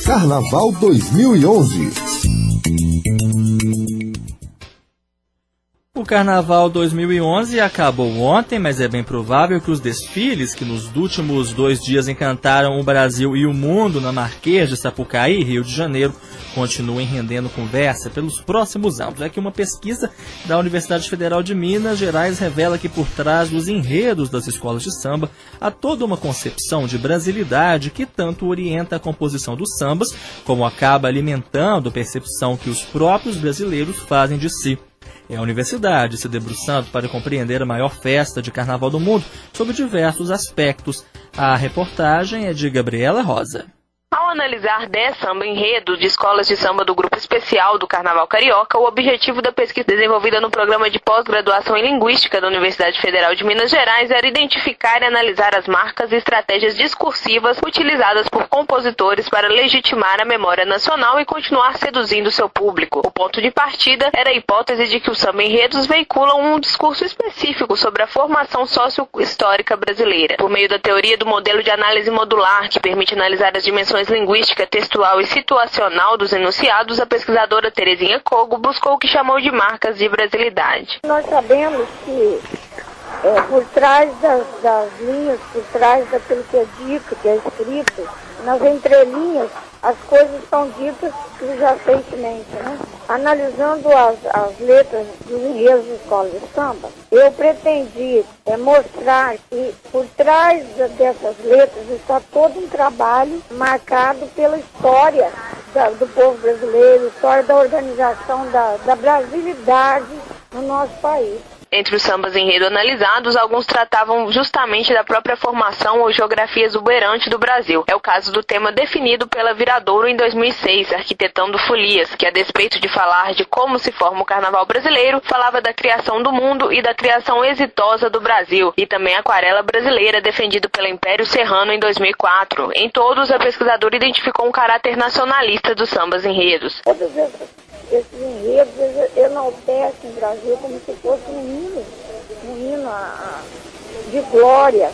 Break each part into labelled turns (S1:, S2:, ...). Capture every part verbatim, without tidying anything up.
S1: Carnaval dois mil e onze.
S2: O Carnaval dois mil e onze acabou ontem, mas é bem provável que os desfiles que nos últimos dois dias encantaram o Brasil e o mundo na Marquês de Sapucaí, Rio de Janeiro, continuem rendendo conversa pelos próximos anos. É que uma pesquisa da Universidade Federal de Minas Gerais revela que por trás dos enredos das escolas de samba há toda uma concepção de brasilidade que tanto orienta a composição dos sambas, como acaba alimentando a percepção que os próprios brasileiros fazem de si. É a universidade se debruçando para compreender a maior festa de carnaval do mundo sob diversos aspectos. A reportagem é de Gabriela Rosa.
S3: Ao analisar dez samba-enredos de escolas de samba do Grupo Especial do Carnaval Carioca, o objetivo da pesquisa desenvolvida no programa de pós-graduação em Linguística da Universidade Federal de Minas Gerais era identificar e analisar as marcas e estratégias discursivas utilizadas por compositores para legitimar a memória nacional e continuar seduzindo seu público. O ponto de partida era a hipótese de que os samba-enredos veiculam um discurso específico sobre a formação socio-histórica brasileira. Por meio da teoria do modelo de análise modular, que permite analisar as dimensões linguística, textual e situacional dos enunciados, a pesquisadora Terezinha Cogo buscou o que chamou de marcas de brasilidade.
S4: Nós sabemos que é, por trás das, das linhas, por trás daquilo que é dito, que é escrito, nas entrelinhas, as coisas são ditas subjacentemente, né? Analisando as, as letras dos enredos de escola de samba, eu pretendi é, mostrar que por trás dessas letras está todo um trabalho marcado pela história da, do povo brasileiro, história da organização da, da brasilidade no nosso país.
S3: Entre os sambas enredo analisados, alguns tratavam justamente da própria formação ou geografia exuberante do Brasil. É o caso do tema definido pela Viradouro em dois mil e seis, Arquitetando Folias, que a despeito de falar de como se forma o carnaval brasileiro, falava da criação do mundo e da criação exitosa do Brasil, e também a Aquarela Brasileira, defendido pelo Império Serrano em dois mil e quatro. Em todos, a pesquisadora identificou um caráter nacionalista dos sambas enredos.
S4: Todas essas Esses enredos enaltecem o Brasil como se fosse um hino, um hino a, a, de glória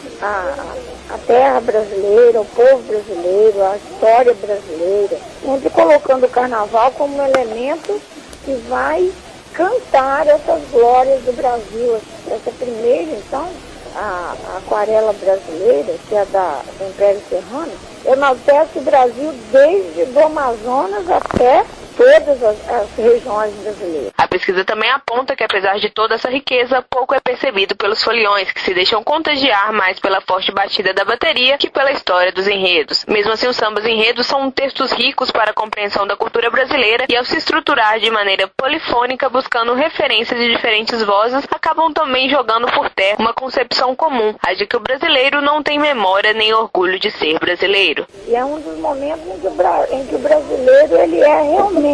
S4: à, à terra brasileira, ao povo brasileiro, à história brasileira, sempre colocando o carnaval como um elemento que vai cantar essas glórias do Brasil. Essa primeira, então, a, a Aquarela Brasileira, que é da, do Império Serrano, enaltece o Brasil desde o Amazonas até todas as, as regiões brasileiras.
S3: A pesquisa também aponta que, apesar de toda essa riqueza, pouco é percebido pelos foliões, que se deixam contagiar mais pela forte batida da bateria que pela história dos enredos. Mesmo assim, os sambas enredos são textos ricos para a compreensão da cultura brasileira e, ao se estruturar de maneira polifônica, buscando referências de diferentes vozes, acabam também jogando por terra uma concepção comum, a de que o brasileiro não tem memória nem orgulho de ser brasileiro.
S4: E é um dos momentos em que o, bra... em que o brasileiro ele é realmente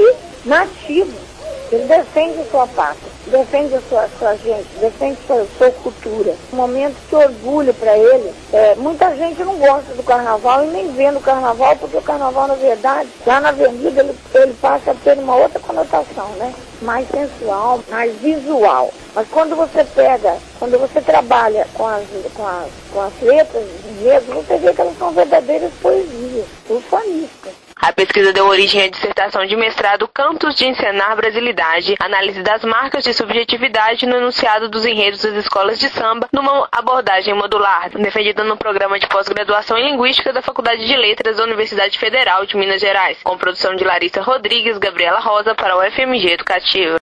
S4: nativo. Ele defende a sua pátria, defende a sua, sua gente, defende a sua, sua cultura. Um momento de orgulho para ele. É, muita gente não gosta do carnaval e nem vê no carnaval, porque o carnaval, na verdade, lá na avenida, ele, ele passa a ter uma outra conotação, né? Mais sensual, mais visual. Mas quando você pega, quando você trabalha com as, com as, com as letras, mesmo, você vê que elas são verdadeiras poesias, ufanistas.
S3: A pesquisa deu origem à dissertação de mestrado Cantos de Encenar Brasilidade, análise das marcas de subjetividade no enunciado dos enredos das escolas de samba, numa abordagem modular, defendida no programa de pós-graduação em Linguística da Faculdade de Letras da Universidade Federal de Minas Gerais, com produção de Larissa Rodrigues, Gabriela Rosa para o F M G Educativa.